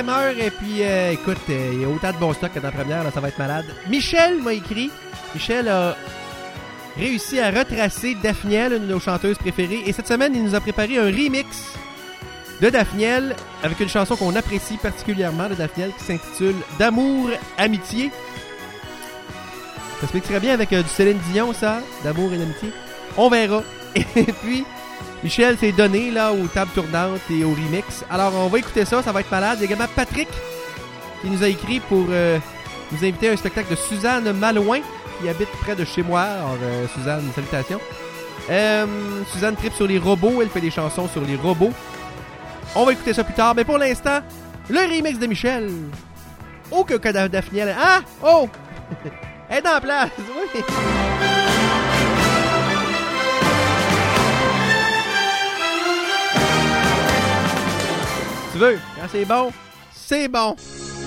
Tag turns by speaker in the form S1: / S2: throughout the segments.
S1: primeur. Et puis, écoute, il y a autant de bon stock que dans la première. Là, ça va être malade. Michel m'a écrit. Michel a réussi à retracer Daphniel, une de nos chanteuses préférées. Et cette semaine, il nous a préparé un remix de Daphniel avec une chanson qu'on apprécie particulièrement de Daphniel qui s'intitule D'amour, amitié. Ça se fait très bien avec du Céline Dion, ça, D'amour et d'amitié. On verra. Et puis, Michel s'est donné là aux tables tournantes et au remix. Alors, on va écouter ça, ça va être malade. Il y a également Patrick qui nous a écrit pour nous inviter à un spectacle de Suzanne Malouin qui habite près de chez moi. Alors, Suzanne, salutations. Suzanne tripe sur les robots, elle fait des chansons sur les robots. On va écouter ça plus tard, mais pour l'instant, le remix de Michel. Oh, que Daphniel. Ah! Oh! Elle est dans la place, oui! Tu veux? Quand c'est bon, c'est bon!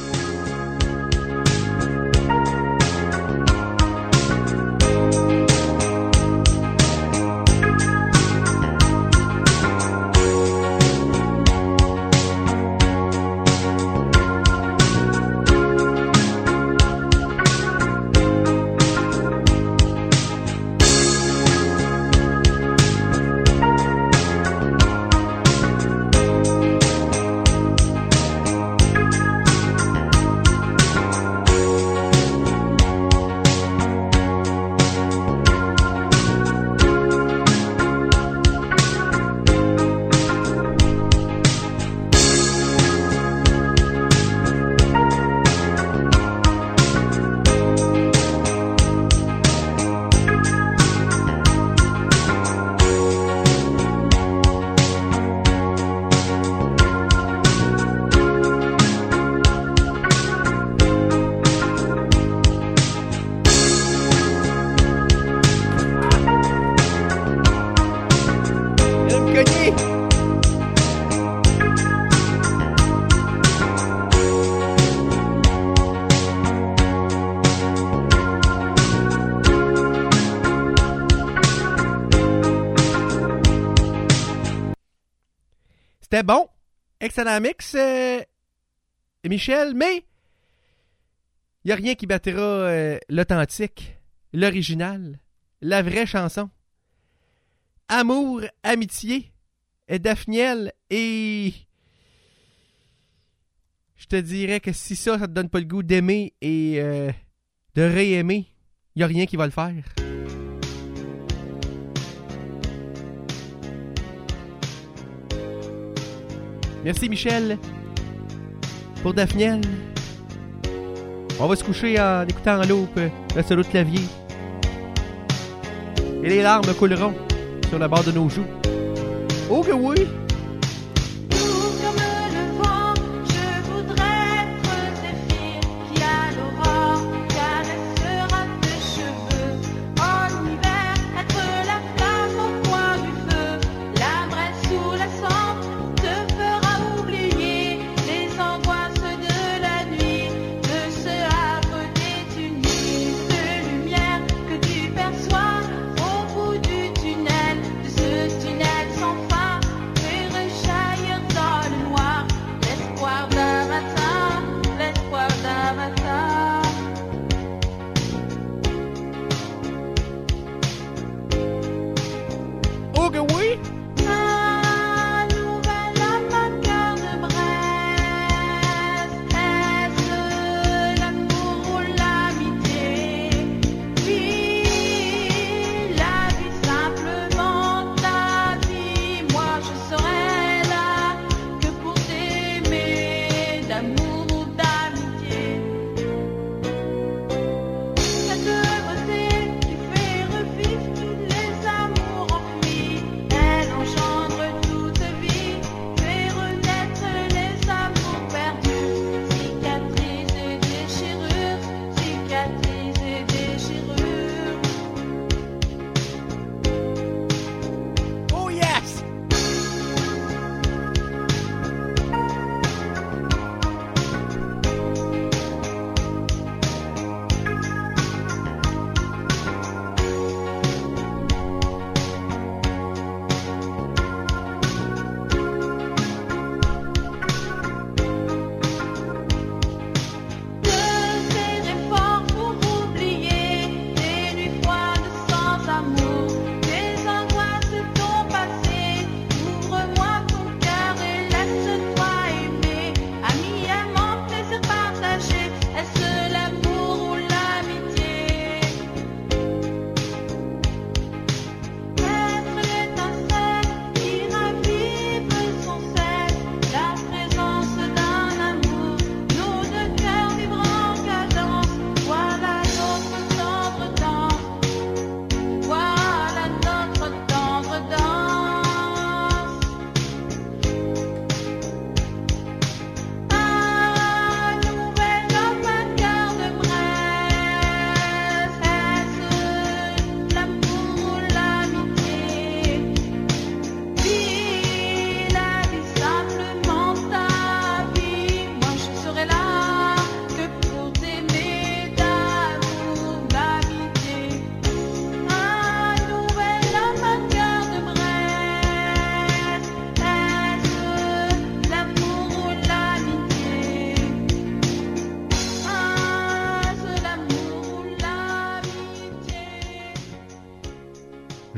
S1: C'était bon. Excellent mix, Michel, mais il n'y a rien qui battra l'authentique, l'original, la vraie chanson. Amour, amitié, Daphniel, et je te dirais que si ça te donne pas le goût d'aimer et de réaimer, il n'y a rien qui va le faire. Merci Michel pour Daphniel. On va se coucher en écoutant en loupe le solo de clavier. Et les larmes couleront sur la barre de nos joues. Oh que oui!
S2: Perçois au bout du tunnel, de ce tunnel sans fin.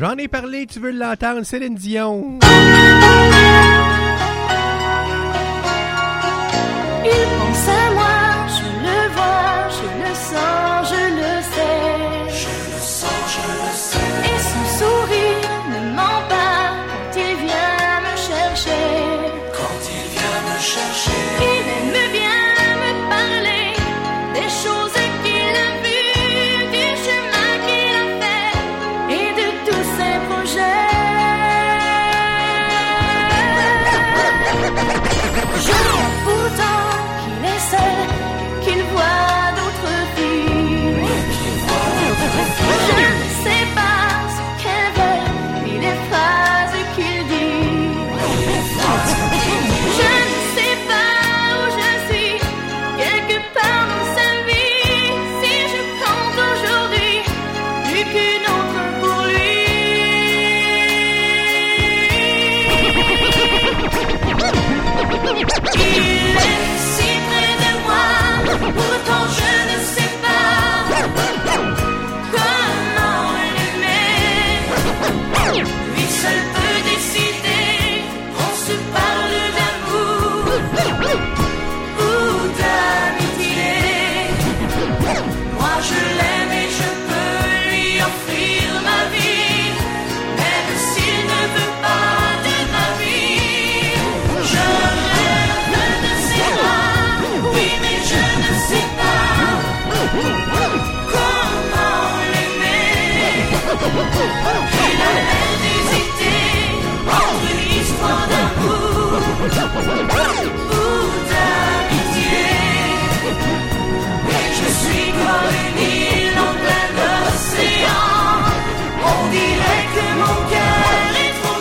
S1: J'en ai parlé, tu veux l'entendre, Céline Dion.
S2: Il pense à moi, je le vois, je le sens, je le sais.
S3: Je le sens, je le sais.
S2: Et son sourire ne ment pas quand il vient me chercher.
S3: Quand il vient me chercher,
S2: Il aime bien me parler des choses qu'il a vues, du chemin qu'il a fait et de tous ses projets. Je crois pourtant qu'il est seul, qu'il voit d'autres filles. Je ne sais pas ce qu'elle veut, ni les phrases qu'il dit. Je ne sais pas où je suis, quelque part dans sa vie. Si je compte aujourd'hui, plus qu'une autre pour lui. Il est si près de moi, pourtant je ne sais pas comment l'aimer. Lui seul peut décider qu'on se parle d'amour ou d'amitié. Moi je l'aime et je peux lui offrir ma vie, même s'il ne veut pas de ma vie. Je rêve de ses bras, oui mais je ne sais pas comment l'aimer. Il a l'air d'hésiter entre une histoire d'amour ou d'amitié. Et je suis comme une île en plein océan. On dirait que mon cœur est trop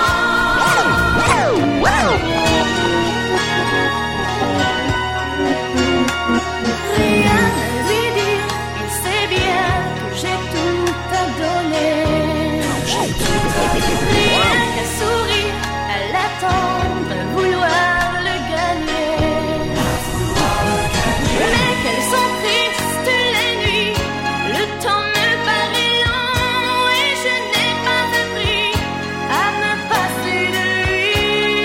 S2: Rien à lui dire, il sait bien que j'ai tout à donner. Rien qu'à sourire, à l'attendre, à vouloir le gagner. Mais qu'elles sont tristes les nuits, le temps me paraît long et je n'ai pas appris à me passer de lui.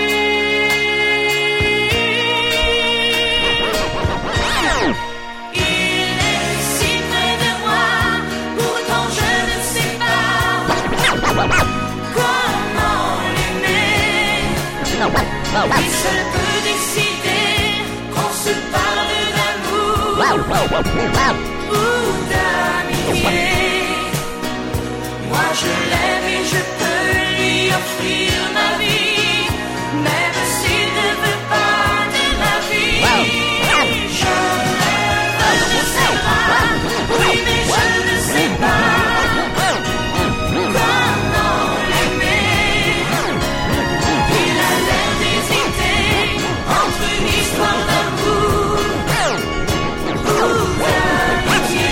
S2: Il est si près de moi, pourtant je ne sais pas comment l'aimer. Lui seul peut décider qu'on se parle d'amour ou d'amitié. Moi je l'aime et je peux lui offrir ma vie, même s'il ne veut pas de ma vie. Je rêve de ses bras, oui mais je ne sais pas comment l'aimer. Il a l'air d'hésiter entre une histoire d'amour ou d'amitié.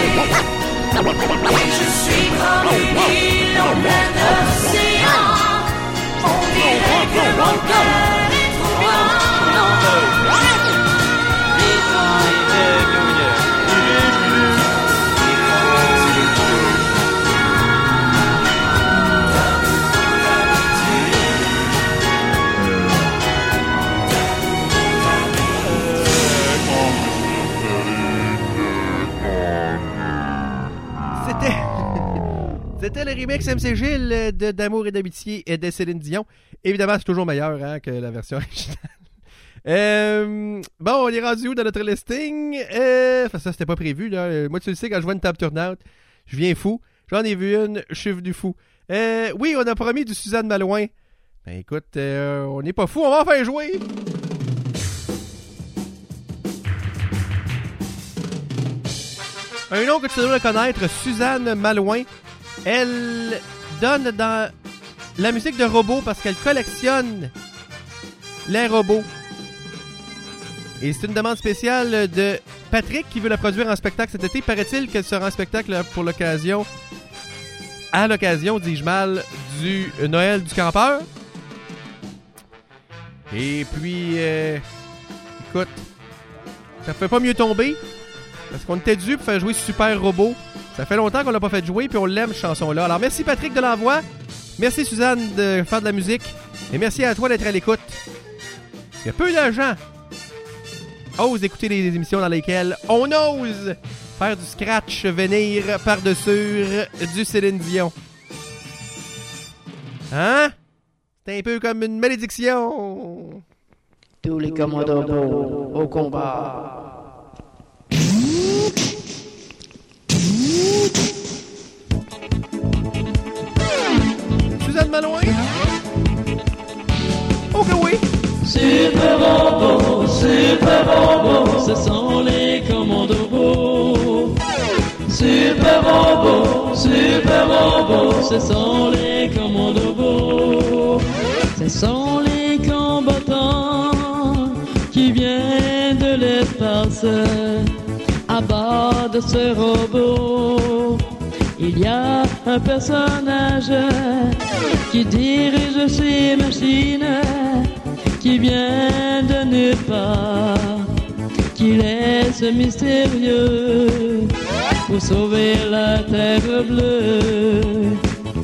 S2: Et je suis comme une île en plein océan. On dirait que mon cœur est trop grand.
S1: C'était le remix MC Gilles d'Amour et d'amitié et de Céline Dion. Évidemment, c'est toujours meilleur que la version originale. Bon, on est rendu où dans notre listing? Ça, c'était pas prévu. Là. Moi, tu le sais, quand je vois une table turn-out, je viens fou. J'en ai vu une, je suis venu fou. Oui, on a promis du Suzanne Malouin. Ben écoute, on n'est pas fou, on va en faire jouer. Un nom que tu dois connaître, Suzanne Malouin. Elle donne dans la musique de robots parce qu'elle collectionne les robots. Et c'est une demande spéciale de Patrick qui veut la produire en spectacle cet été. Paraît-il qu'elle sera en spectacle pour l'occasion, à l'occasion, dis-je mal, du Noël du campeur. Et puis, écoute, ça ne fait pas mieux tomber parce qu'on était dû pour faire jouer Super Robot Ça fait longtemps qu'on l'a pas fait jouer, puis on l'aime, cette chanson-là. Alors, merci Patrick de l'envoi. Merci Suzanne de faire de la musique. Et merci à toi d'être à l'écoute. Il y a peu de gens osent écouter les émissions dans lesquelles on ose faire du scratch, venir par-dessus du Céline Dion. Hein? C'est un peu comme une malédiction.
S4: Tous les commandos au combat.
S1: Suzanne Malouin? Oh que oui!
S5: Super Bobo, ce sont les commandos. Super Bobo, ce sont les commandos. Ce sont les combattants qui viennent de l'espace à bord de ce robot. Il y a un personnage qui dirige ces machines, qui vient de nulle part, qui laisse mystérieux pour sauver la terre bleue.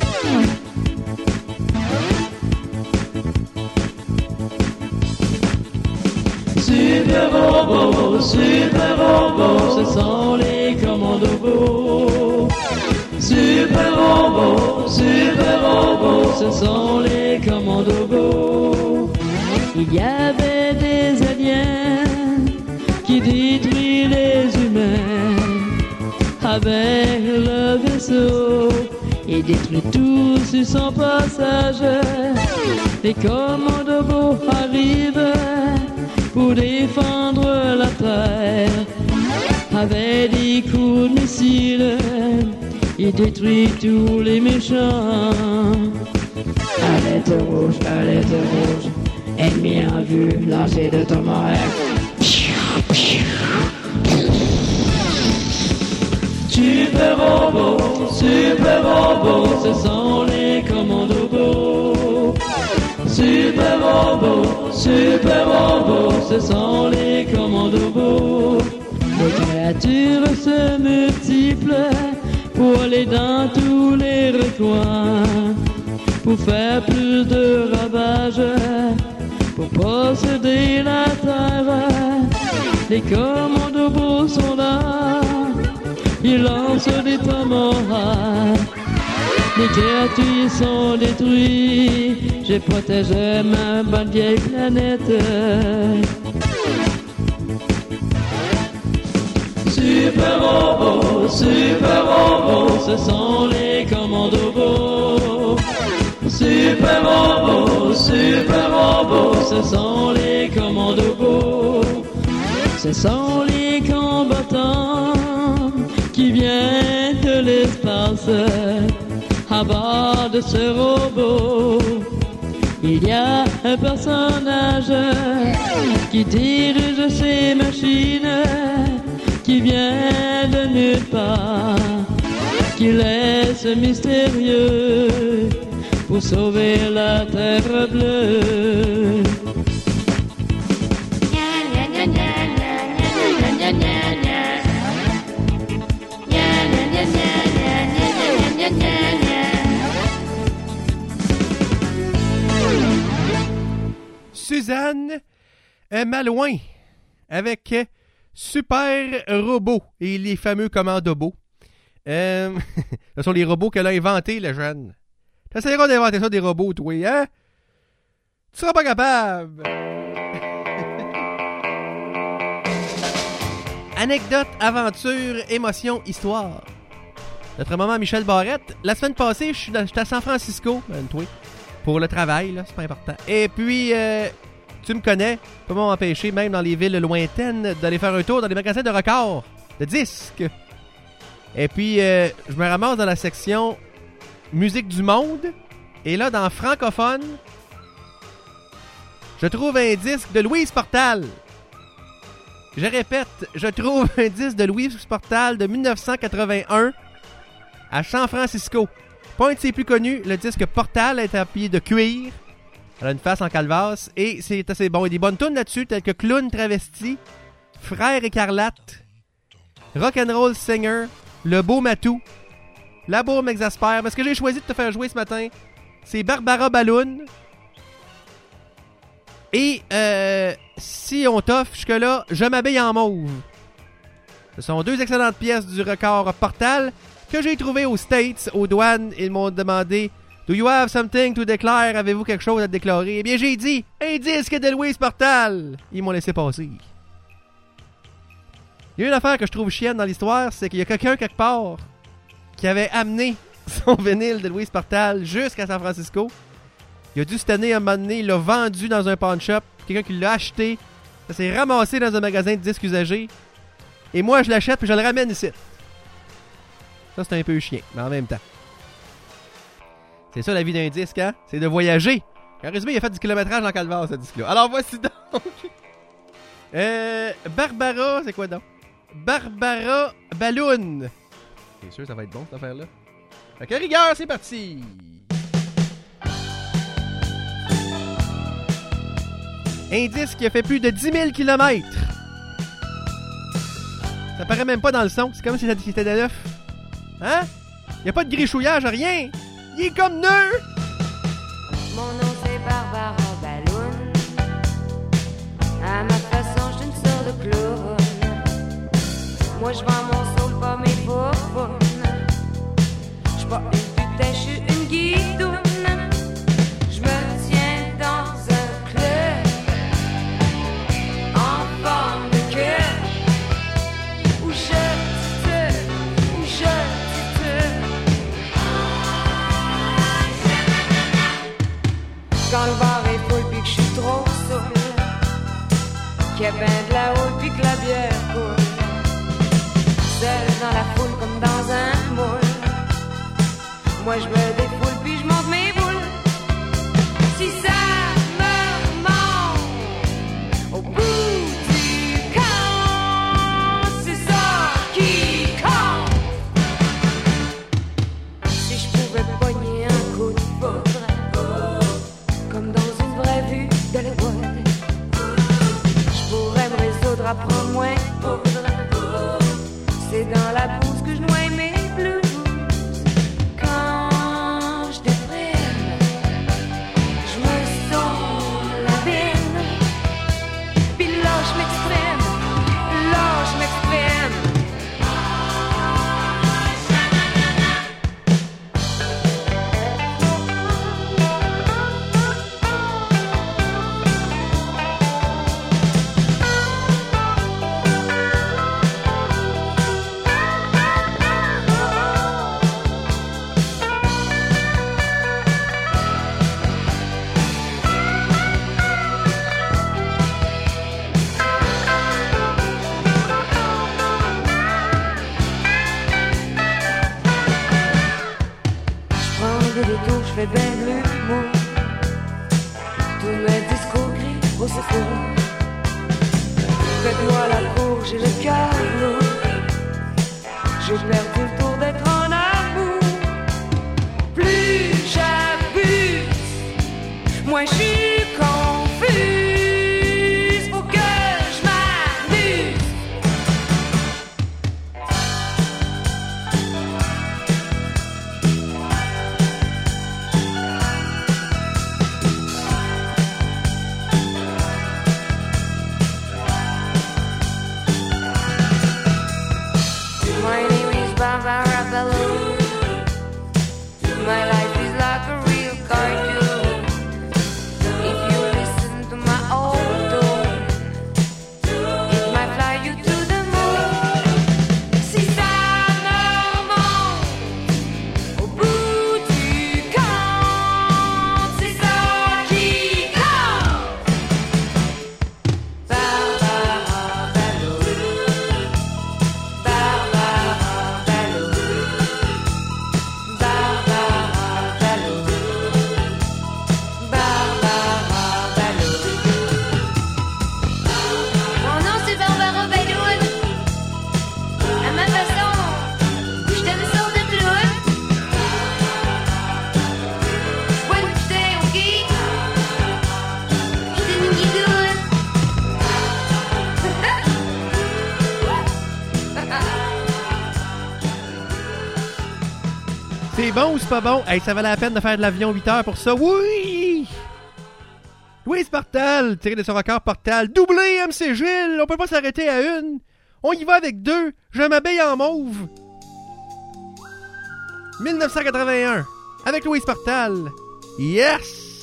S5: Super Bobo, ce sont les commandos. Super Bobo, ce sont les commandos. Il y avait des aliens qui détruisent les humains avec le vaisseau et détruit tout sur son passage. Les commandos arrivent pour défendre la terre avec des coups de missile. Il détruit tous les méchants.
S4: Alerte rouge, ennemi en vue, lancé de tomahawk.
S5: Super Bobo, ce sont les commandos. Super Bobo, ce sont les commandos. Les créatures se multiplient pour aller dans tous les recoins, pour faire plus de ravages, pour posséder la terre. Les commandos sont là, ils lancent des tomahawks. Les créatures sont détruites, j'ai protégé ma bonne vieille planète. Super Bobo, ce sont les commandos. Super Bobo, ce sont les commandos. Ce sont les combattants qui viennent de l'espace à bord de ce robot. Il y a un personnage qui dirige ces machines, qui vient de nulle part, qui laisse mystérieux pour sauver la terre bleue.
S1: Suzanne Malouin avec Super Robot et les fameux commandos. Ce sont les robots qu'elle a inventés, le jeune. T'essaieras d'inventer ça des robots, toi, hein? Tu seras pas capable! Anecdote, aventure, émotion, histoire. Notre maman Michel Barrette. La semaine passée, j'étais à San Francisco, toi, pour le travail, là, c'est pas important. Et puis, tu me connais, pas m'empêcher, même dans les villes lointaines, d'aller faire un tour dans les magasins de records, de disques. Et puis, je me ramasse dans la section musique du monde. Et là, dans francophone, je trouve un disque de Louise Portal. Je répète, je trouve un disque de Louise Portal de 1981 à San Francisco. Pas un de ses plus connus, le disque Portal est appuyé de cuir. Elle a une face en calvasse et c'est assez bon. Il y a des bonnes tunes là-dessus, telles que Clown Travesti, Frère Écarlate, Rock'n'Roll Singer, le beau Matou. L'amour m'exaspère. Mais ce que j'ai choisi de te faire jouer ce matin, c'est Barbara Balloon. Et si on t'offre jusque-là, Je m'habille en mauve. Ce sont 2 excellentes pièces du record Portal que j'ai trouvées aux States, aux douanes. Ils m'ont demandé « Do you have something to declare? Avez-vous quelque chose à déclarer? » Eh bien, j'ai dit « Un disque de Louise Portal! » Ils m'ont laissé passer. Il y a une affaire que je trouve chienne dans l'histoire, c'est qu'il y a quelqu'un quelque part qui avait amené son vinyle de Louise Portal jusqu'à San Francisco. Il a dû se tenir à un moment donné, il l'a vendu dans un pawn shop, quelqu'un qui l'a acheté, ça s'est ramassé dans un magasin de disques usagés, et moi je l'achète puis je le ramène ici. Ça c'est un peu chien, mais en même temps. C'est ça la vie d'un disque, hein? C'est de voyager. En résumé, il a fait du kilométrage dans Calvaire, ce disque-là. Alors voici donc. Barbara, c'est quoi donc? Barbara Balloon. C'est sûr, ça va être bon, cette affaire-là. Fait que rigueur, c'est parti! Un disque qui a fait plus de 10 000 km. Ça paraît même pas dans le son. C'est comme si c'était de neuf. Hein? Y a pas de grichouillage, rien. Il est comme neuf.
S6: Mon nom c'est Barbara Balloon. À ma façon, je suis une sorte de clown. Moi je vends mon soul, pas mes faufounes. Je suis pas une putain, je suis une guidoune. Je me tiens dans un club en forme de cœur où je titube. Quand le bar est full pis que je suis trop saoul, qu'il y a ben de la houle pis que la bière coule, seul dans la foule comme dans un moule, moi je me défoule puis je monte mes boules. Si ça me remonte au bout du compte, c'est ça qui compte. Si je pouvais pogner un coup de foudre comme dans une vraie vue d'Hollywood, je pourrais me résoudre à prendre moins de poudre. C'est dans la bouse que je noie mes blues. Quand je déprime, je me sens la bine. Puis là je m'exprime, je fais ben de l'humour. Tous mes discours crient au secours. Faites-moi la cour, j'ai le cœur lourd. J'ai perdu le tour d'être en amour. Plus j'abuse, moins je suis confuse. Faut que je m'amuse. My name is Barbara
S1: bon ou c'est pas bon? Hey, ça valait la peine de faire de l'avion 8 heures pour ça. Oui! Louise Portal, tiré de son record Portal. Doublé, MC Gilles! On peut pas s'arrêter à une. On y va avec 2. Je m'habille en mauve. 1981. Avec Louise Portal. Yes!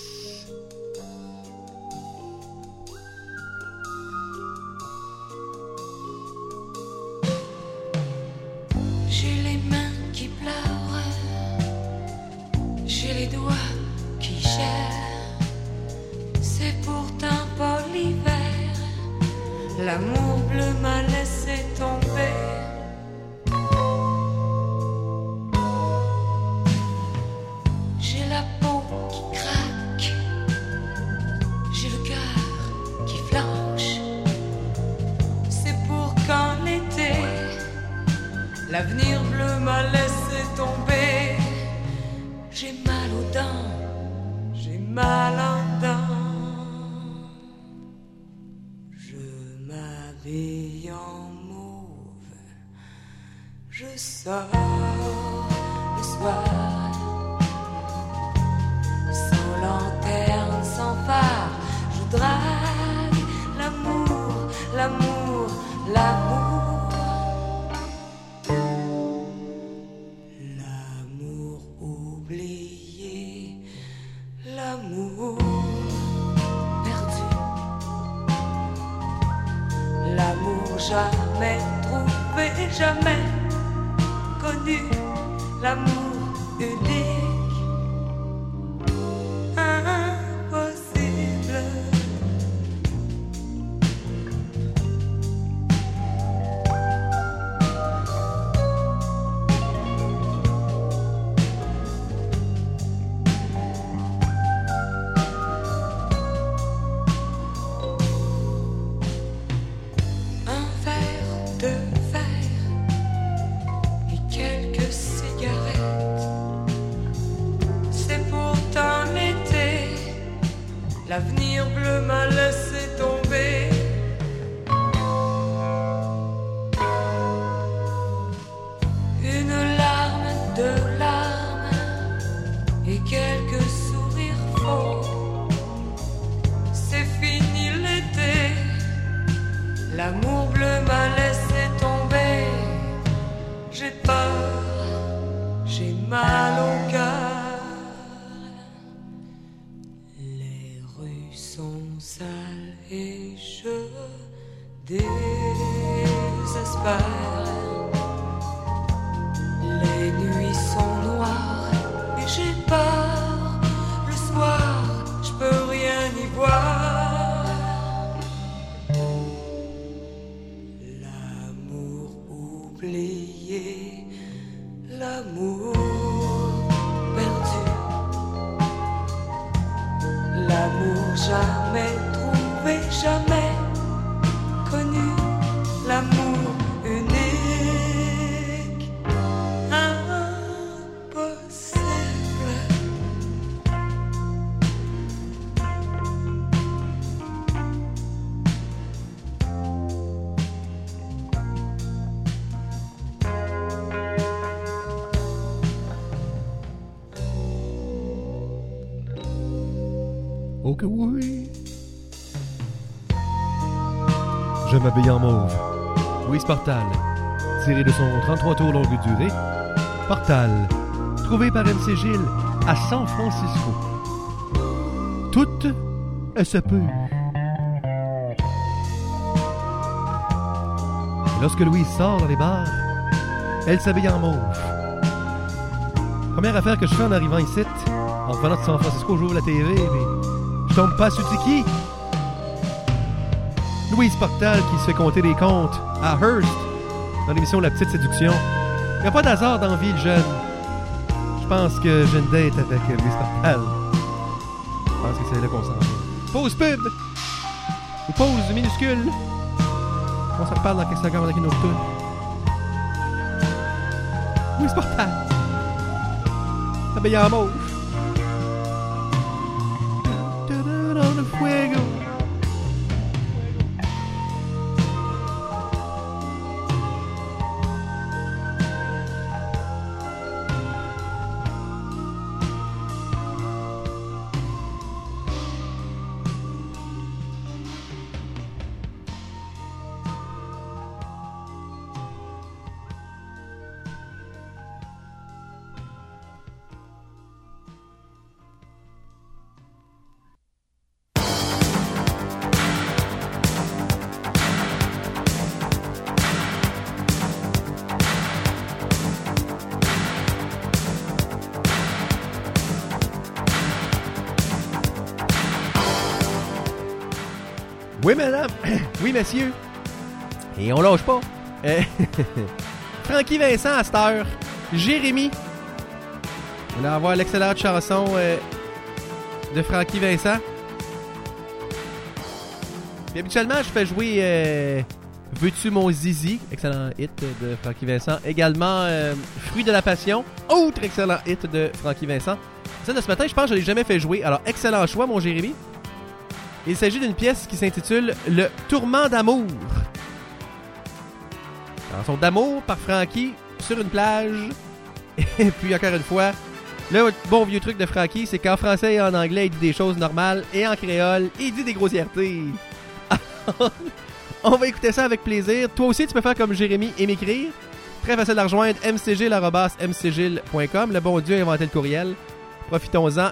S2: J'ai les mains qui pleurent, j'ai les doigts qui gèrent. C'est pourtant pas l'hiver, l'amour bleu m'a laissé tomber. J'ai la peau qui craque, j'ai le cœur qui flanche. C'est pour quand l'été, l'avenir bleu m'a laissé tomber. J'ai mal aux dents, j'ai mal en dents. Je m'habille en mauve, je sors le soir. Sans lanterne, sans phare, je drague l'amour, l'amour, l'amour. L'amour oublié, l'amour perdu, l'amour jamais trouvé, jamais connu, l'amour unique. L'avenir bleu m'a laissé tomber. Une larme, 2 larmes et quelques sourires faux. C'est fini l'été, l'amour bleu m'a laissé tomber. J'ai peur, j'ai mal au cœur. Sale et je désespère. Les nuits sont noires et j'ai peur. Le soir, je peux rien y voir. L'amour oublié, l'amour perdu, l'amour jamais trouvé, jamais connu, l'amour unique, impossible.
S1: Ok, oui. Je m'habille en mauve. Louise Portal, tiré de son 33 tours longue durée. Portal, trouvé par MC Gilles à San Francisco. Tout se peut. Et lorsque Louise sort dans les bars, elle s'habille en mauve. Première affaire que je fais en arrivant ici, en revenant de San Francisco, j'ouvre la TV, mais je tombe pas sur qui. Louise Portal qui se fait compter des comptes à Hearst dans l'émission La Petite Séduction. Il n'y a pas d'hasard dans la vie, le jeune. Je pense que j'ai une date avec Louise Portal. Je pense que c'est là qu'on s'en va. Pause pub! Ou pause minuscule. On se reparle dans quelques secondes avec une autre toune. Louise Portal. Habillé en mauve. Dans le fuego. Oui, madame. Oui, monsieur. Et on lâche pas. Francky Vincent à cette heure. Jérémy. On va avoir l'excellente chanson de Francky Vincent. Puis habituellement, je fais jouer Veux-tu mon zizi, excellent hit de Francky Vincent. Également Fruit de la passion, autre excellent hit de Francky Vincent. Ça de ce matin, je pense que je ne l'ai jamais fait jouer. Alors, excellent choix, mon Jérémy. Il s'agit d'une pièce qui s'intitule Le Tourment d'amour. Chanson d'amour par Francky sur une plage. Et puis, encore une fois, le bon vieux truc de Francky, c'est qu'en français et en anglais, il dit des choses normales. Et en créole, il dit des grossièretés. On va écouter ça avec plaisir. Toi aussi, tu peux faire comme Jérémy et m'écrire. Très facile à rejoindre, mcgilles@mcgilles.com. Le bon Dieu a inventé le courriel. Profitons-en,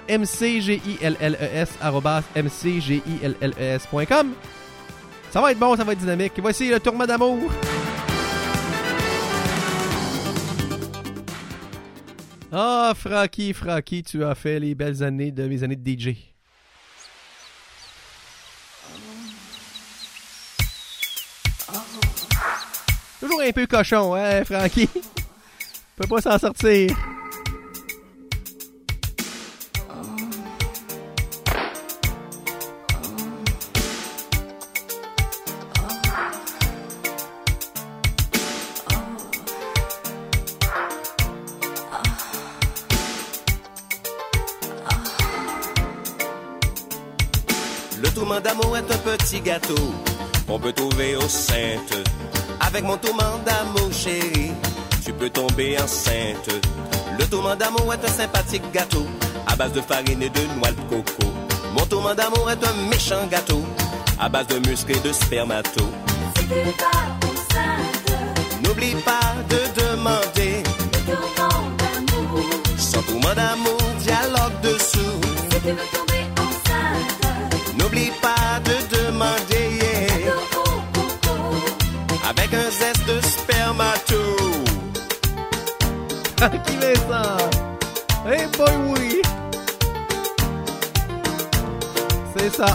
S1: mcgilles@mcgilles.com. Ça va être bon, ça va être dynamique. Voici le Tourment d'amour. Ah, Francky, tu as fait les belles années de mes années de DJ. Toujours un peu cochon, hein, Francky? Peut pas s'en sortir.
S7: Le tourment d'amour est un petit gâteau qu'on peut trouver au Saintes. Avec mon tourment d'amour, chérie, tu peux tomber enceinte. Le tourment d'amour est un sympathique gâteau à base de farine et de noix de coco. Mon tourment d'amour est un méchant gâteau à base de muscles et de spermato.
S2: Si tu vas au Saintes,
S7: N'oublie pas de demander
S2: le tourment d'amour.
S7: Sans tourment d'amour, dialogue dessous.
S2: Si tu veux tomber enceinte,
S7: N'oublie pas de demander avec un zeste de spermato.
S1: Francky Vincent. Hey boy, oui. C'est ça.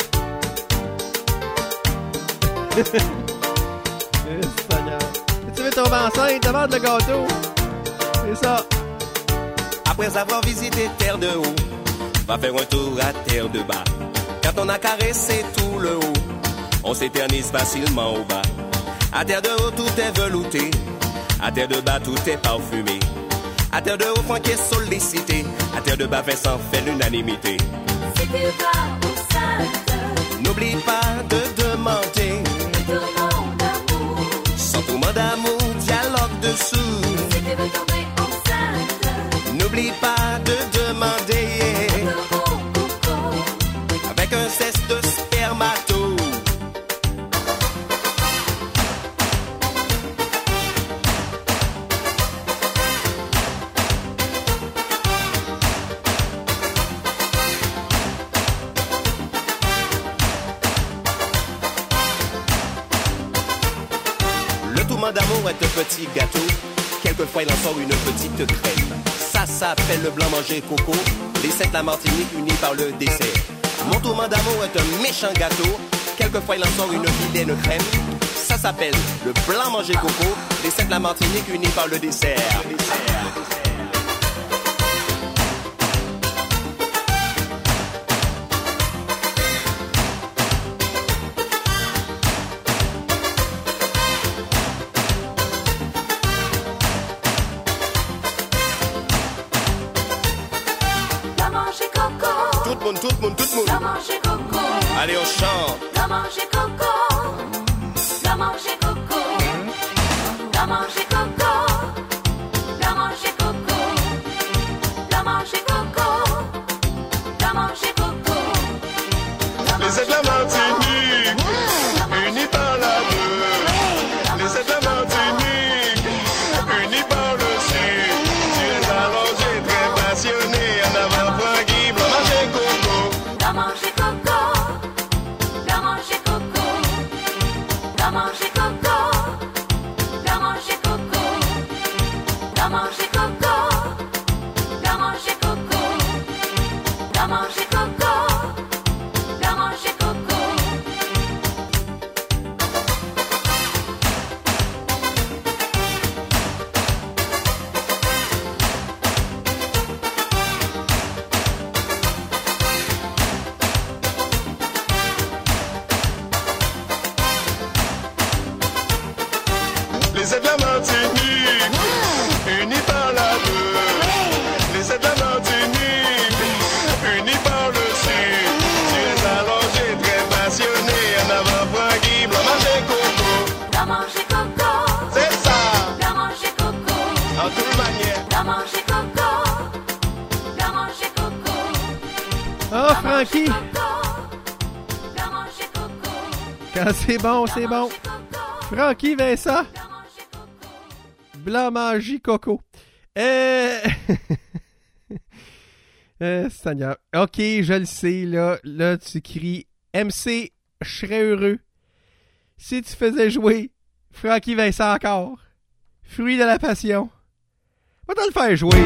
S1: Tu veux tomber enceinte, demande le gâteau. C'est ça.
S7: Après avoir visité terre de haut, va faire un tour à terre de bas. Quand on a caressé tout le haut, on s'éternise facilement au bas. À terre de haut, tout est velouté. À terre de bas, tout est parfumé. À terre de haut, Francky est sollicité. À terre de bas, Vincent fait l'unanimité.
S2: si tu vas au Saintes,
S7: N'oublie pas de demander
S2: le tourment d'amour.
S7: sans tourment d'amour, dialogue dessous.
S2: Si tu veux tomber enceinte,
S7: N'oublie pas de demander avec un zeste de spermato. Le tourment d'amour est un petit gâteau. Quelquefois il en sort une petite crème. Ça s'appelle le blanc manger coco. Les sept la Martinique unis par le dessert. Mon tourment d'amour est un méchant gâteau. Quelquefois il en sort une vilaine crème. Ça s'appelle le blanc manger coco. Les sept la Martinique unis par le dessert.
S2: la manger coco,
S7: Tout le monde, tout le monde, tout le monde.
S2: la manger coco,
S7: Allez, on chante.
S2: la manger coco, la manger coco, la manger coco, la manger coco, la manger coco, la manger coco.
S7: Les sept la Martinique unis par l'amour. Les sept la Martinique unis par le sud. Tu es allongé, très passionné. En avant, Francky, blanc manger coco.
S2: La manger coco, la manger coco, la manger coco, la manger coco, la manger coco, la manger coco, la manger coco, la manger coco,
S1: Frankie. Quand c'est bon, c'est bon. Frankie Vincent. Blanc magie coco. Seigneur. Ok, je le sais, là. Là, tu cries MC, je serais heureux. Si tu faisais jouer Frankie Vincent encore. Fruit de la passion. Va t'en le faire jouer.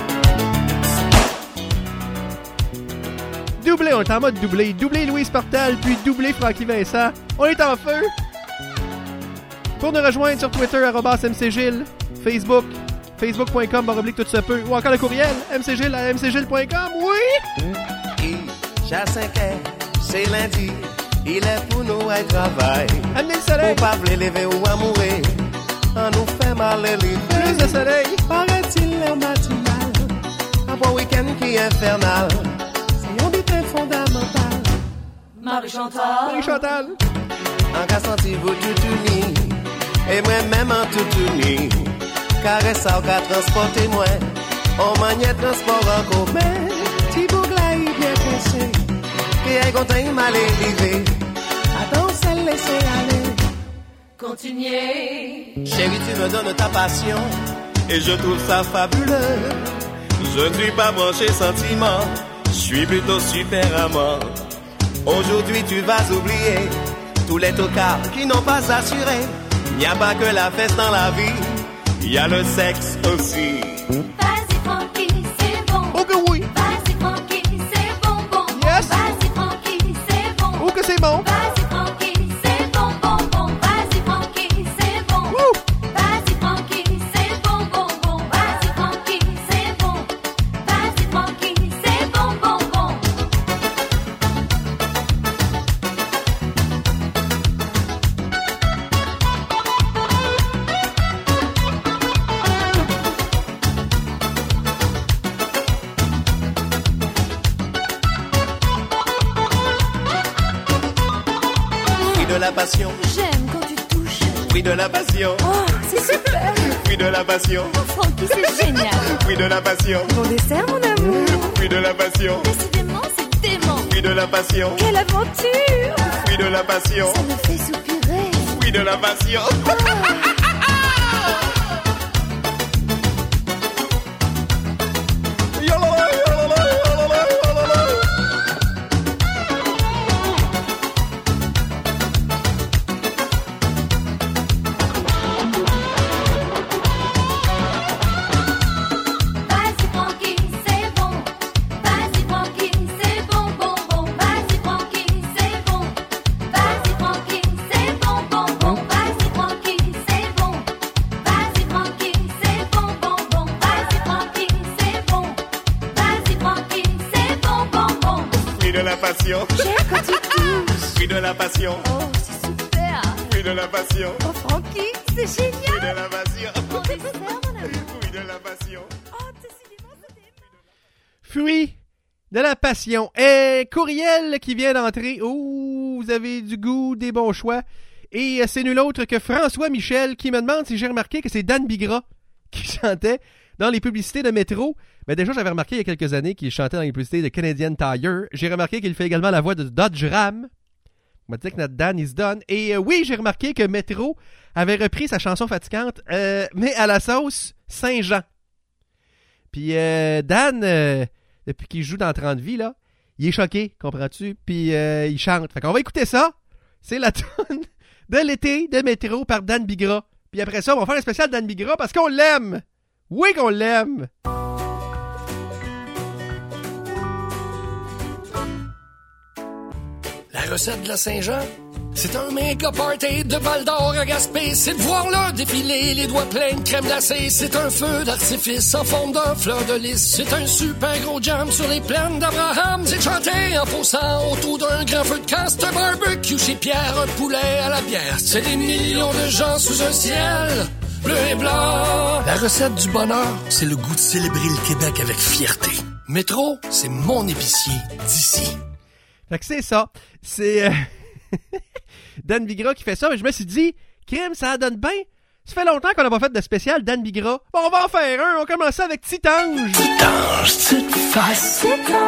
S1: Doublé, on est en mode doublé. Doublé Louise Portal, puis doublé Frankie Vincent. On est en feu. Pour nous rejoindre sur Twitter, @MCGilles, Facebook, facebook.com/tout se peut, ou encore le courriel, mcgilles@mcgilles.com, oui!
S7: J'ai 5 heures, c'est lundi, il est pour nous à travail.
S1: Amenez le soleil!
S7: Pour pas vous lever ou à mourir, on nous fait mal les
S1: Plus de soleil!
S7: Paraît-il le matinal, un bon week-end qui est infernal, c'est un but fondamental.
S2: Marie-Chantal.
S1: Marie-Chantal!
S7: En cas senti-vous tout uni, et moi-même en tout uni. Caresse ça, qu'a transporté moi. On maniait transport en commun. Ti bougla, il bien pressé. Qui est content, il m'a l'élevé. Attends, celle laisser aller.
S2: Continuez.
S7: Chérie, tu me donnes ta passion. Et je trouve ça fabuleux. Je ne suis pas branché sentiment. Je suis plutôt super amant. Aujourd'hui, tu vas oublier tous les tocards qui n'ont pas assuré. Il n'y a pas que la fête dans la vie. Il y a le sexe aussi.
S2: Vas-y, Frankie, c'est bon.
S1: Oh que oui!
S2: Vas-y, Frankie, c'est bon, bon, bon.
S1: Yes.
S2: Vas-y, Frankie, c'est bon.
S1: Oh que c'est bon!
S2: Vas-y, Frankie, c'est bon, bon, bon. Vas-y, Frankie, c'est bon.
S1: Wouh!
S2: Vas-y, Frankie, c'est bon, bon, bon. Vas-y, Frankie, c'est bon. Vas-y, Frankie, c'est bon, bon, bon.
S7: De la passion,
S2: J'aime quand tu touches.
S7: fruit de la passion,
S2: Oh, c'est super.
S7: fruit de la passion,
S2: Oh, Frankie, c'est génial.
S7: fruit de la passion,
S2: Bon dessert, mon amour.
S7: fruit de la passion,
S2: Décidément, c'est dément.
S7: fruit de la passion,
S2: Quelle aventure.
S7: fruit de la passion,
S2: Ça me fait soupirer.
S7: fruit de la passion.
S2: Vas-y, Frankie, c'est bon. Vas-y, Frankie, c'est bon, bon, bon. Vas-y, Frankie, c'est bon. Vas-y, Frankie, c'est bon, bon, bon. Vas-y, Frankie, c'est bon. Vas-y, Frankie, c'est bon, bon, bon. Vas-y, Frankie, c'est bon. Vas-y, Frankie, c'est bon, bon, bon.
S7: Fruit de la passion,
S2: J'aime quand tu touches.
S7: fruit de la passion,
S2: Oh, c'est super.
S7: fruit de la passion,
S2: Oh, Frankie, c'est
S7: fruit
S2: génial.
S7: de la passion,
S2: Bon dessert, mon amour.
S7: fruit de la passion.
S2: Oh, décidément, c'était...
S1: Fruit de la passion. Et courriel qui vient d'entrer. Oh, vous avez du goût, des bons choix. Et c'est nul autre que François Michel qui me demande si j'ai remarqué que c'est Dan Bigra qui chantait dans les publicités de métro. Mais déjà, j'avais remarqué il y a quelques années qu'il chantait dans les publicités de Canadian Tire. J'ai remarqué qu'il fait également la voix de Dodge Ram. On m'a dit que notre Dan is done. Et oui, j'ai remarqué que Métro avait repris sa chanson fatigante, mais à la sauce Saint-Jean. Puis Dan, depuis qu'il joue dans 30 vies, là, il est choqué, comprends-tu? Puis il chante. Fait qu'on va écouter ça. C'est la tune de l'été de Métro par Dan Bigra. Puis après ça, on va faire un spécial Dan Bigra parce qu'on l'aime. Oui qu'on l'aime.
S8: La recette de la Saint-Jean, c'est un méga party de Val-d'Or à Gaspé. C'est de voir là défiler les doigts pleins de crème glacée. C'est un feu d'artifice en forme d'un fleur de lys. C'est un super gros jam sur les plaines d'Abraham. C'est de chanter en poussant autour d'un grand feu de camp. C'est un barbecue chez Pierre, un poulet à la bière. C'est des millions de gens sous un ciel bleu et blanc. La recette du bonheur, c'est le goût de célébrer le Québec avec fierté. Métro, c'est mon épicier d'ici.
S1: Fait que c'est ça. C'est Dan Bigra qui fait ça. Mais je me suis dit, crème, ça donne bien. Ça fait longtemps qu'on n'a pas fait de spécial Dan Bigra. Bon, on va en faire un. On commence avec Titange.
S8: Titange, petite face.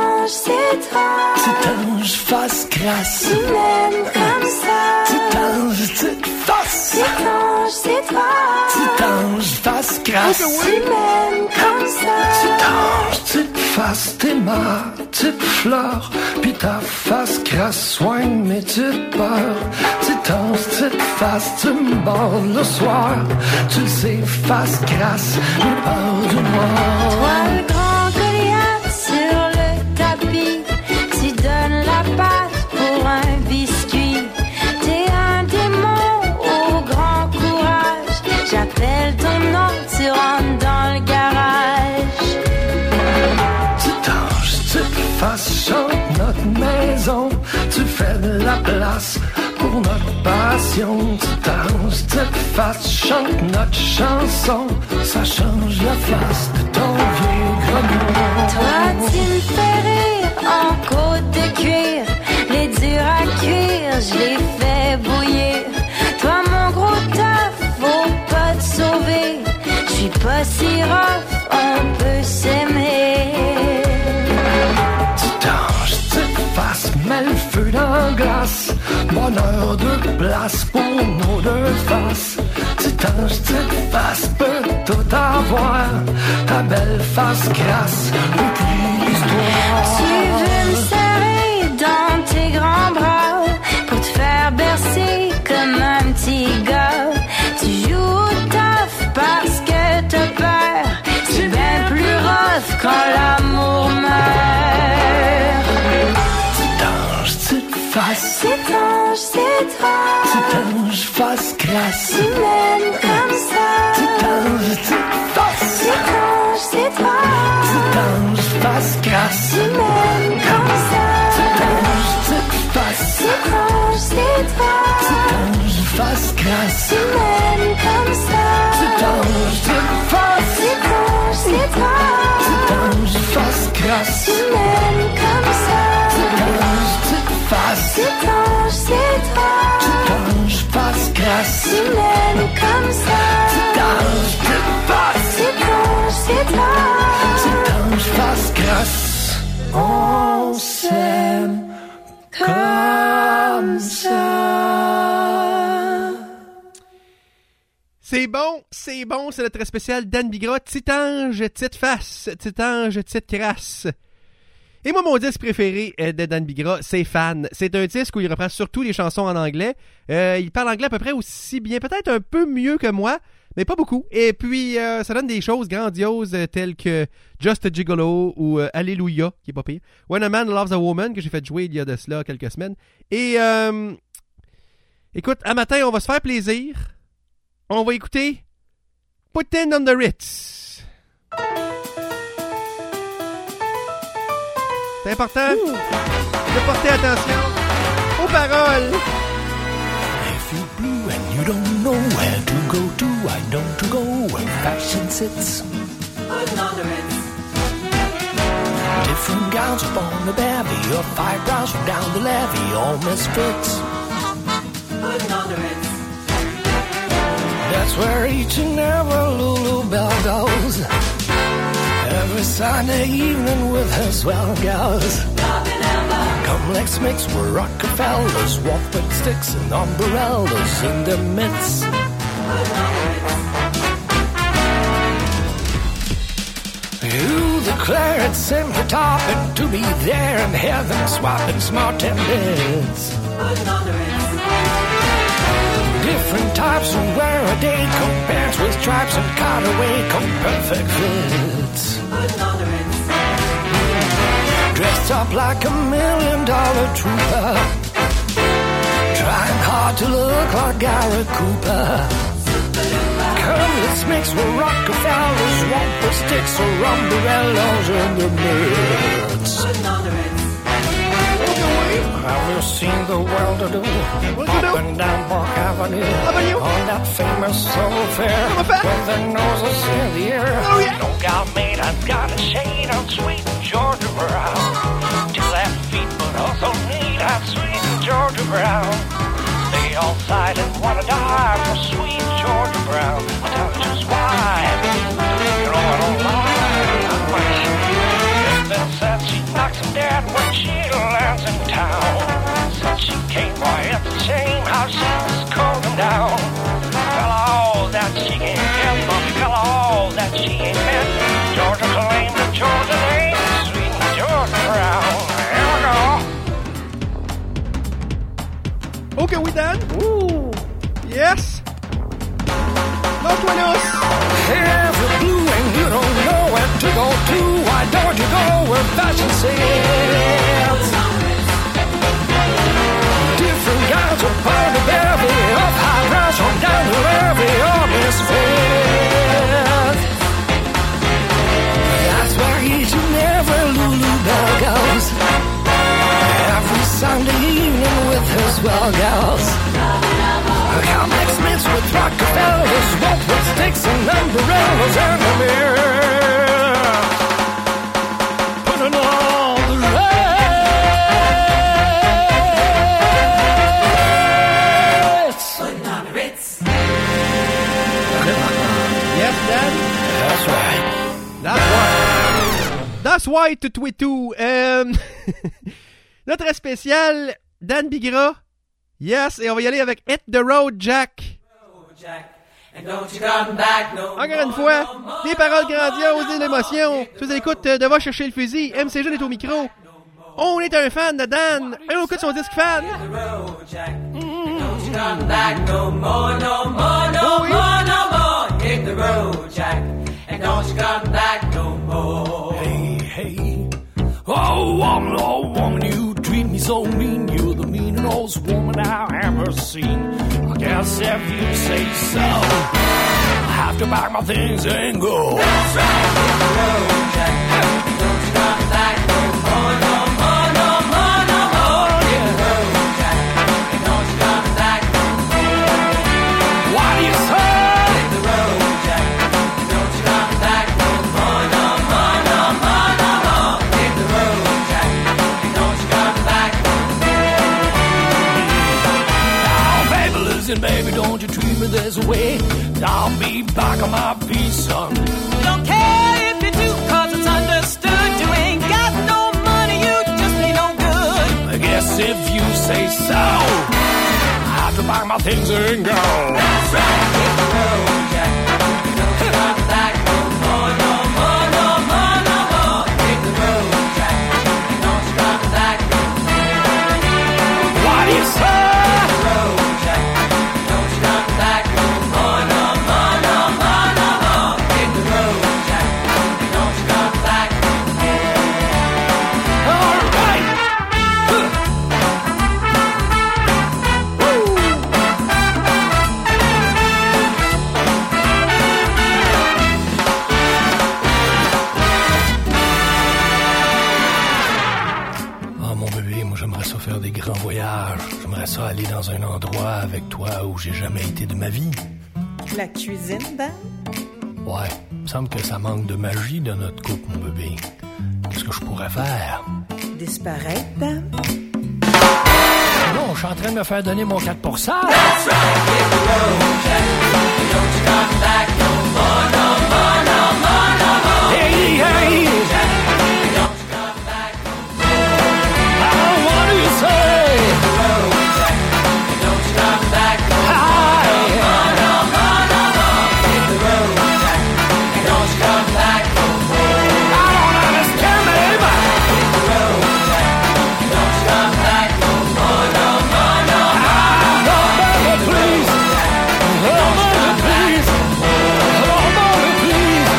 S8: Titange, face grasse.
S2: Tu m'aimes comme ça.
S8: Titange, petite face. Titange, face grasse.
S2: Tu m'aimes comme ça.
S8: Titange, petite face, t'es ma petite fleur. Pis ta face grasse soigne mes petites peurs. Titange, petite face, tu me bordes le soir. Tu le sais, face grasse, j'ai peur de moi.
S2: Toi le grand Goliath sur le tapis, tu donnes la patte pour un biscuit. T'es un démon au grand courage, j'appelle ton nom, tu rentres dans le garage.
S8: Titange, petite face, chante notre maison. Tu fais de la place pour notre passion. Titange, petite face, chante notre chanson. Ça change la face de ton vieux grenier.
S2: Toi tu me fais rire en côte de cuir, les durs à cuire, je les fais bouillir. Toi mon gros taf, faut pas te sauver, je suis pas si rough, on peut s'aimer.
S8: Titange, petite face, mets le feu dans la glace. Bonheur de place pour nos deux faces. Titange, petite face, peut tout avoir. Ta belle face grasse, oublie l'histoire.
S2: Tu veux me serrer dans tes grands bras pour te faire bercer comme un petit gars. Tu joues au taf parce que t'as peur, c'est bien plus rough quand l'amour meurt.
S8: Titange, petite face.
S2: Titange,
S8: Titange, face grasse.
S2: tu m'aimes comme ça.
S8: Titange, petite face.
S2: Titange,
S8: Titange, face grasse.
S2: tu m'aimes comme ça.
S8: Titange, petite face. Titange, face grasse.
S2: tu m'aimes comme ça.
S8: Titange, petite face. Titange, face grasse.
S2: tu m'aimes comme ça.
S8: Titange, petite face. Titange, face grasse.
S2: tu m'aimes comme ça.
S8: Titange, petite face. Titange, face grasse. On s'aime comme ça.
S1: C'est bon, c'est notre spécial Dan Bigra. Titange, petite face. Titange, petite crasse. Et moi, mon disque préféré de Dan Bigra, c'est Fan. C'est un disque où il reprend surtout les chansons en anglais. Il parle anglais à peu près aussi bien, peut-être un peu mieux que moi, mais pas beaucoup. Et puis, ça donne des choses grandioses telles que Just a Gigolo ou Alléluia, qui est pas pire. When a Man Loves a Woman, que j'ai fait jouer il y a de cela quelques semaines. Et, écoute, à matin, on va se faire plaisir. On va écouter Puttin' on the Ritz. C'est important de porter attention aux paroles.
S8: If you're blue and you don't know where to go to, I know to go where fashion sits. Different gowns upon the bevy, your 5 brows from down the levee, all misfits. That's where each and every Lulu Bell goes. Every Sunday evening with her swell gals. Come, let's mix with Rockefellers, walk with sticks and umbrellas in their midst. You declare it's simply topping to be there in heaven, swapping smart tidbits. Different types who wear a day, come pants with stripes and cutaway, come perfect fits. Dressed up like $1 million trooper, trying hard to look like Gary Cooper. Come, let's mix with Rockefellers, walk with sticks or umbrellas in the midst. Have you seen the well-to-do up and down Park Avenue on that famous thoroughfare with their noses in the air? No gal made has got a shade of sweet Georgia brown. 2 left feet but also need that sweet Georgia brown. They
S9: all silent, wanna die for sweet Georgia Brown. I'll tell you just why. You know I don't lie. It's been said she knocks him dead when she lands in town. Since she came by, it's a shame how she was cold him down. Tell her all that she ain't get, mommy, tell her all that she ain't met. Georgia claimed the Georgia name, sweet Georgia Brown. Here we go.
S1: Okay, we done? Ooh. Yes. Lance-toi lousse.
S8: If you're blue and you don't know where to go to, why don't you go where fashion sells? Different guys are part of every up high grass from down to every misfit. That's where each and every Lulu Bell goes. Every Sunday evening with her swell gals. Comics mixed with Rockefellers, rope with sticks and umbrellas and the mirror. Putting on the Ritz.
S2: Putting on the Ritz.
S1: Yes, Dad?
S8: That's right.
S1: That's why to tweet too. Notre spécial, Dan Bigra. Yes, et on va y aller avec Hit the Road Jack. Encore une fois, des paroles grandioses et l'émotion. Si vous écoutez Devoir chercher le fusil, MC Jeune est au micro. On est un fan de Dan. Et on écoute son disque fan.
S8: Hey, hey. Oh, woman, you treat me so mean. You're the meanest woman I've ever seen. I guess if you say so, I have to pack my things and go. That's right, hit the road, Jack. Don't you come back no more, no more, no more, no more. Hit the road, Jack. And don't you come back no more. What do you say? Hit the road, Jack. Don't you come back no more, no more, no more, no more. Hit the road, Jack. And don't you come back no more. Now, baby, listen, baby, don't you treat me this way. I'll be back on my feet, son.
S10: Don't care if you do, cause it's understood. You ain't got no money, you just ain't no good.
S8: I guess if you say so, I have to pack my things and go. That's right, hit the road, Jack. Don't you come back no more, no more, no more, no more. Hit the road, Jack. Don't you come back no more. What do you say? Hit the road, Jack. Don't you come back no more, no more, no more, no more. Hit the road, Jack. Don't you come back no more. All right. Oh mon bébé, moi j'aimerais ça faire des grands voyages. J'aimerais ça aller dans un endroit avec toi où j'ai jamais été de ma vie.
S10: La cuisine, Dan?
S8: Ouais, il me semble que ça manque de magie dans notre couple, mon bébé. Qu'est-ce que je pourrais faire?
S10: Disparaître, Dan?
S8: Non, je suis en train de me faire donner mon 4%. That's right, hit the road, Jack. Don't you come back no more, no more, no more, no more. Hey, hey, Jack. Don't you come back no more. Oh, what do you say? Hit the road, Jack. Don't you come back no more, no more, no more, no more. Hit the road, Jack. Don't you come back no more. I don't understand, baby. Hit the road, Jack. Don't you come back no more, no more, no more. No, baby, please. Oh, baby, please. Oh, baby, please.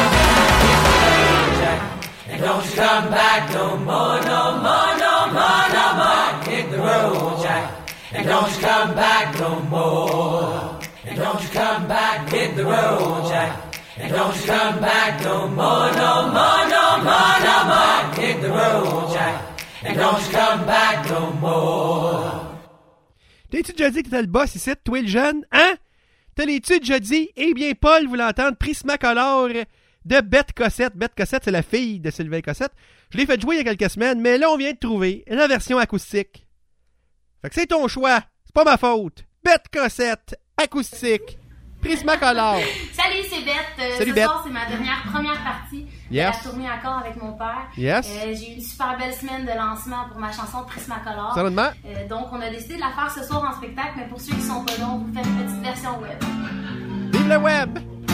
S8: And don't you come back no more, no more, no more, no more. Hit the road, Jack. And don't you come back no more. And don't you come back, hit the road, Jack. And don't you come back no more, no more, no more, no more. Hit the road, Jack. And don't you come back no more.
S1: T'es-tu déjà dit que t'étais le boss ici, toi le jeune? Hein? Te l'es-tu déjà dit? Eh bien, Paul, vous l'entendre, Prismacolor de Bette Cossette. Bette Cossette, c'est la fille de Sylvain Cossette. Je l'ai fait jouer il y a quelques semaines, mais là, on vient de trouver la version acoustique. Fait que c'est ton choix. C'est pas ma faute. Bette Cossette, acoustique, Prismacolor.
S11: Salut, c'est Bette.
S1: Salut,
S11: Ce
S1: Bette.
S11: soir, c'est ma première partie
S1: Yes.
S11: de la tournée Accord avec mon père.
S1: Yes.
S11: J'ai eu une super belle semaine de lancement pour ma chanson Prismacolor.
S1: Certainement.
S11: Donc, on a décidé de la faire ce soir en spectacle, mais pour ceux qui sont pas là, on vous fait une petite version web.
S1: Vive le web!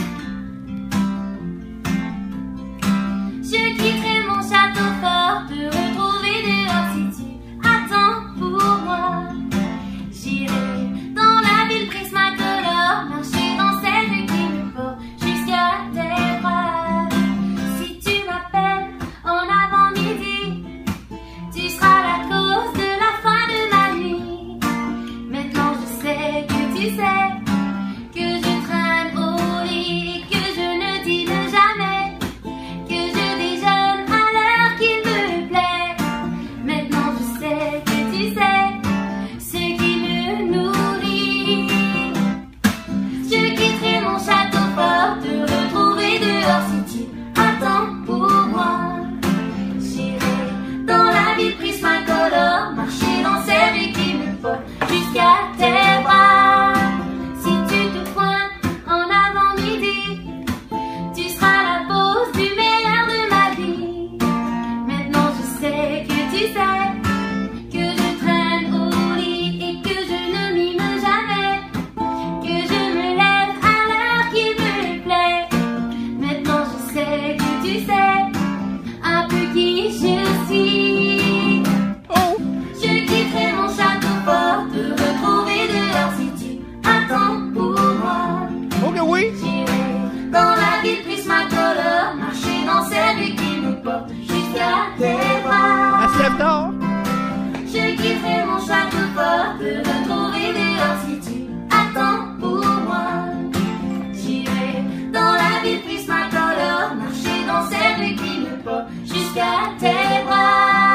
S11: Je quitterai mon château fort, te retrouver dehors si tu attends pour moi. J'irai dans la ville Prismacolor, marcher dans cette rue qui me porte jusqu'à tes bras. Si tu m'appelles en avant-midi, tu seras la cause de la fin de ma nuit. Maintenant je sais que tu sais que je traîne au lit, que je ne dîne jamais, que je déjeune à l'heure qu'il me plaît. Maintenant je sais que tu sais ce qui me nourrit. Je quitterai mon château fort, te retrouver dehors si tu attends pour moi. J'irai dans la ville Prismacolor, marcher dans ces rues qui me portent jusqu'à tes bras. Si tu te pointes en avant-midi, tu seras la pause du meilleur de ma vie. Maintenant je sais que tu sais que je traîne au lit et que je ne mime jamais, que je me lève à l'heure qu'il me plaît. Maintenant je sais que tu sais un peu qui je suis.
S1: Oh!
S11: Je quitterai mon château fort, te retrouver dehors si tu attends pour moi.
S1: Oh que oui!
S11: J'irai dans la ville Prismacolor, marcher dans ces rues qui me portent jusqu'à tes bras.
S1: À se lève tard!
S11: Je quitterai mon château fort, te retrouver dehors si tu attends pour moi. J'irai dans la ville Prismacolor, marcher dans ces rues qui me portent jusqu'à tes bras.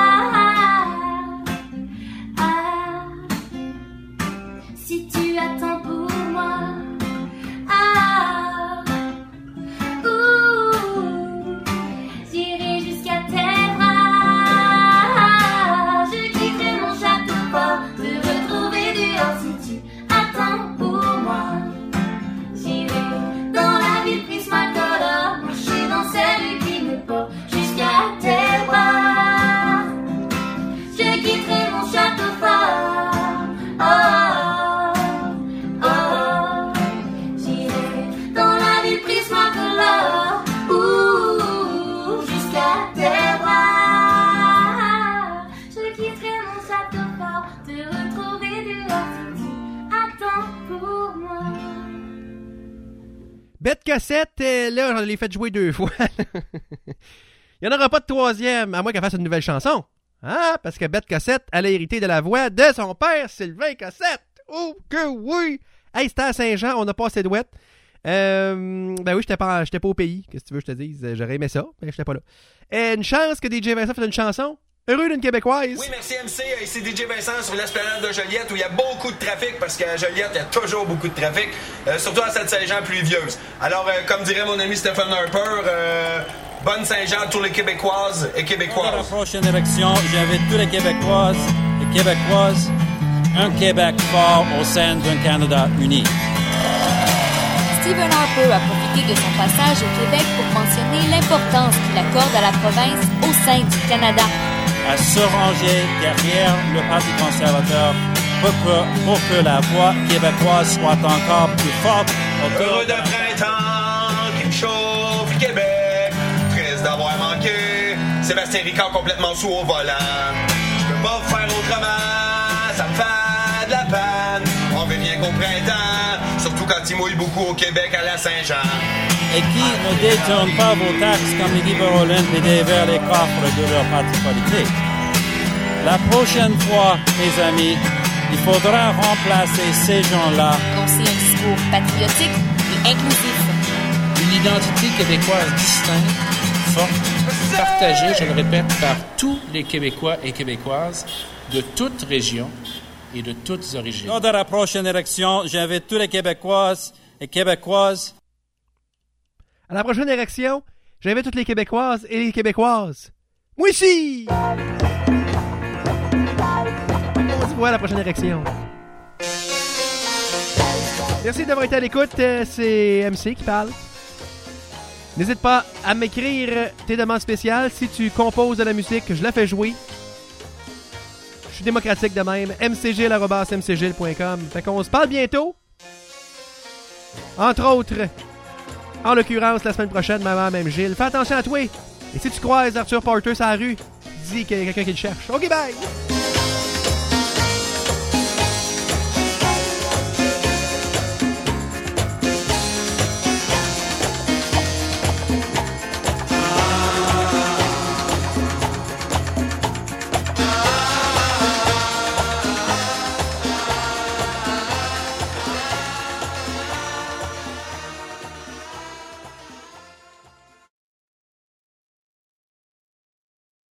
S11: Ah, si tu attends pour moi. Ah, ouh, j'irai jusqu'à tes bras. Je quitterai mon château fort, te retrouver dehors si tu attends pour moi. J'irai dans la ville Prismacolor, marcher dans ces rues qui me portent jusqu'à tes bras. Je quitterai mon château fort. Oh, oh, j'irai dans la ville Prismacolor, jusqu'à tes bras. Je quitterai mon château fort, te retrouver dehors si tu attends pour moi.
S1: Bette Cossette, là, j'en l'ai fait jouer 2 fois. Il n'y en aura pas de 3e, à moins qu'elle fasse une nouvelle chanson. Ah, parce que Bette Cossette, elle a hérité de la voix de son père, Sylvain Cossette. Oh que oui! Hey, c'était à Saint-Jean, on a passé de douette. Ben oui, j'étais pas au pays, qu'est-ce que tu veux que je te dise? J'aurais aimé ça, mais j'étais pas là. Une chance que DJ Vincent fasse une chanson. Heureux d'une Québécoise.
S12: Oui, merci MC. Ici DJ Vincent sur l'esplanade de Joliette où il y a beaucoup de trafic parce qu'à Joliette, il y a toujours beaucoup de trafic, surtout à cette Saint-Jean pluvieuse. Alors, comme dirait mon ami Stephen Harper, bonne Saint-Jean à tous les Québécoises et Québécoises.
S13: À la prochaine élection, j'invite tous les Québécoises et Québécoises, un Québec fort au sein d'un Canada uni.
S14: Stephen Harper a profité de son passage au Québec pour mentionner l'importance qu'il accorde à la province au sein du Canada.
S13: À se ranger derrière le Parti conservateur pour que la voix québécoise soit encore plus forte.
S12: Heureux de printemps qui me chauffe le Québec, triste d'avoir manqué Sébastien Ricard complètement sous au volant. Je peux pas faire autrement, ça me fait de la peine. On veut bien qu'au printemps, surtout quand il mouille beaucoup au Québec à la Saint-Jean.
S13: Et qui ne détourne pas vos taxes comme les libéraux olympiques vers les coffres de leur parti politique. La prochaine fois, mes amis, il faudra remplacer ces gens-là.
S14: Annoncer un discours patriotique et inclusif.
S15: Une identité québécoise distincte, forte, partagée, je le répète, par tous les Québécois et Québécoises de toutes régions et de toutes origines.
S13: Lors de la prochaine élection, j'invite tous les Québécoises et Québécoises.
S1: À la prochaine élection, j'invite toutes les Québécoises et les Québécoises. Moi ici! On se voit à la prochaine élection. Merci d'avoir été à l'écoute. C'est MC qui parle. N'hésite pas à m'écrire tes demandes spéciales. Si tu composes de la musique, je la fais jouer. Je suis démocratique de même. mcgil@mcgil.com. Fait qu'on se parle bientôt. Entre autres, en l'occurrence, la semaine prochaine, maman, même Gilles. Fais attention à toi. Et si tu croises Arthur Porter sur la rue, dis qu'il y a quelqu'un qui le cherche. OK, bye!